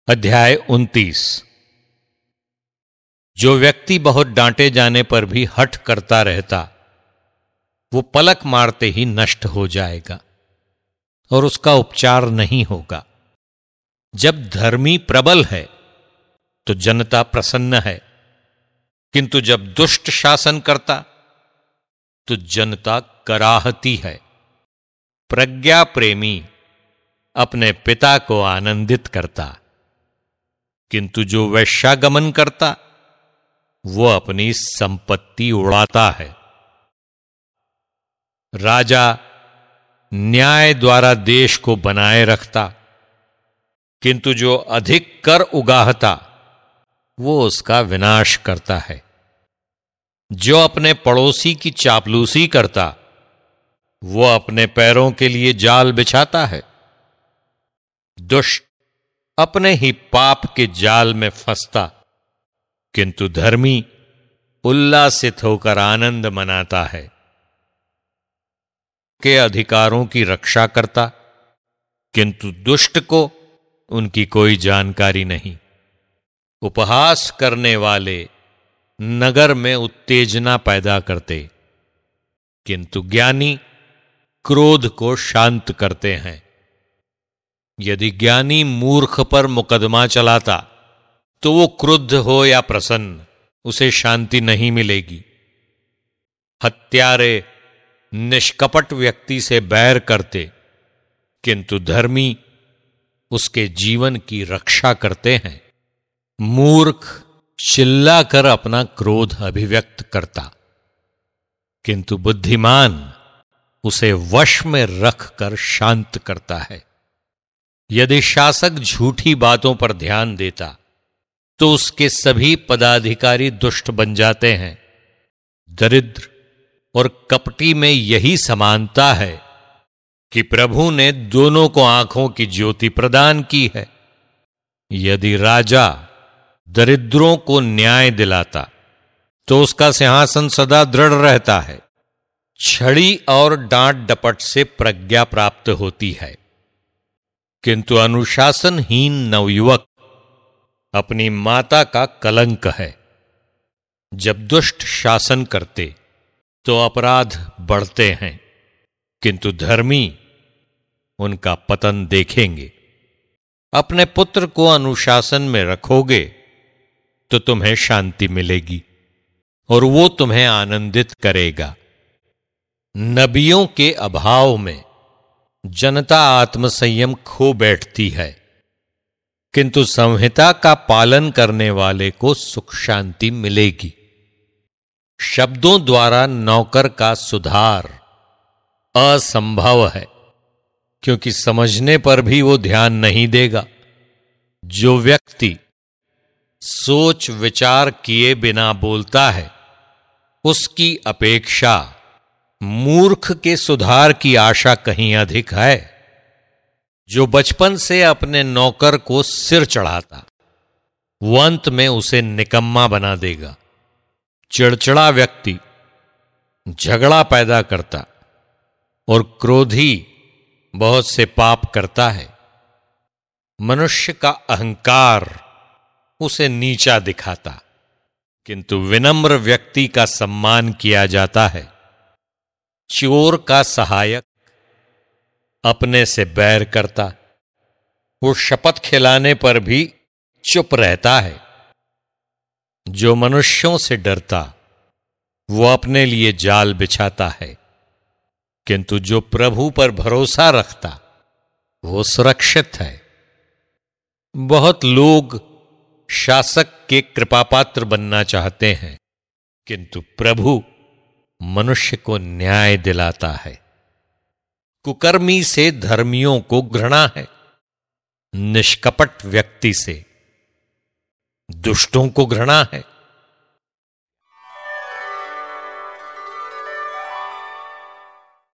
अध्याय 29। जो व्यक्ति बहुत डांटे जाने पर भी हठ करता रहता, वो पलक मारते ही नष्ट हो जाएगा और उसका उपचार नहीं होगा। जब धर्मी प्रबल है तो जनता प्रसन्न है, किंतु जब दुष्ट शासन करता तो जनता कराहती है। प्रज्ञा प्रेमी अपने पिता को आनंदित करता, किंतु जो वैश्यागमन करता वो अपनी संपत्ति उड़ाता है। राजा न्याय द्वारा देश को बनाए रखता, किंतु जो अधिक कर उगाहता वो उसका विनाश करता है। जो अपने पड़ोसी की चापलूसी करता वो अपने पैरों के लिए जाल बिछाता है। दुष्ट अपने ही पाप के जाल में फंसता, किंतु धर्मी उल्लासित होकर आनंद मनाता है। के अधिकारों की रक्षा करता, किंतु दुष्ट को उनकी कोई जानकारी नहीं। उपहास करने वाले नगर में उत्तेजना पैदा करते, किंतु ज्ञानी क्रोध को शांत करते हैं। यदि ज्ञानी मूर्ख पर मुकदमा चलाता तो वो क्रुद्ध हो या प्रसन्न, उसे शांति नहीं मिलेगी। हत्यारे निष्कपट व्यक्ति से बैर करते, किंतु धर्मी उसके जीवन की रक्षा करते हैं। मूर्ख चिल्लाकर अपना क्रोध अभिव्यक्त करता, किंतु बुद्धिमान उसे वश में रखकर शांत करता है। यदि शासक झूठी बातों पर ध्यान देता तो उसके सभी पदाधिकारी दुष्ट बन जाते हैं। दरिद्र और कपटी में यही समानता है कि प्रभु ने दोनों को आंखों की ज्योति प्रदान की है। यदि राजा दरिद्रों को न्याय दिलाता तो उसका सिंहासन सदा दृढ़ रहता है। छड़ी और डांट डपट से प्रज्ञा प्राप्त होती है, किंतु अनुशासनहीन नवयुवक अपनी माता का कलंक है। जब दुष्ट शासन करते तो अपराध बढ़ते हैं, किंतु धर्मी उनका पतन देखेंगे। अपने पुत्र को अनुशासन में रखोगे तो तुम्हें शांति मिलेगी और वो तुम्हें आनंदित करेगा। नबियों के अभाव में जनता आत्मसंयम खो बैठती है, किंतु संहिता का पालन करने वाले को सुख शांति मिलेगी। शब्दों द्वारा नौकर का सुधार असंभव है, क्योंकि समझने पर भी वो ध्यान नहीं देगा। जो व्यक्ति सोच विचार किए बिना बोलता है, उसकी अपेक्षा मूर्ख के सुधार की आशा कहीं अधिक है। जो बचपन से अपने नौकर को सिर चढ़ाता, वो अंत में उसे निकम्मा बना देगा। चिड़चिड़ा व्यक्ति झगड़ा पैदा करता और क्रोधी बहुत से पाप करता है। मनुष्य का अहंकार उसे नीचा दिखाता, किंतु विनम्र व्यक्ति का सम्मान किया जाता है। चोर का सहायक अपने से बैर करता, वो शपथ खिलाने पर भी चुप रहता है। जो मनुष्यों से डरता वो अपने लिए जाल बिछाता है, किंतु जो प्रभु पर भरोसा रखता वो सुरक्षित है। बहुत लोग शासक के कृपापात्र बनना चाहते हैं, किंतु प्रभु मनुष्य को न्याय दिलाता है। कुकर्मी से धर्मियों को घृणा है, निष्कपट व्यक्ति से दुष्टों को घृणा है।